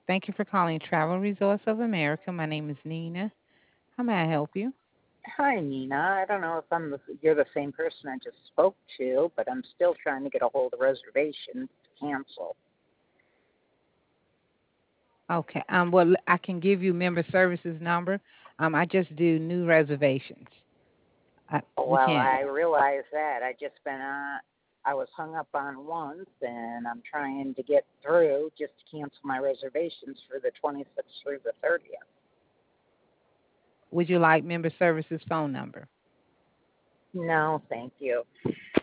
Thank you for calling Travel Resorts of America. My name is Nina. How may I help you? Hi, Nina. I don't know if you're the same person I just spoke to, but I'm still trying to get a hold of reservations to cancel. Okay. Well, I can give you member services number. I just do new reservations. We Well, can't. I realize that. I was hung up on once, and I'm trying to get through just to cancel my reservations for the 26th through the 30th. Would you like member services phone number? No, thank you.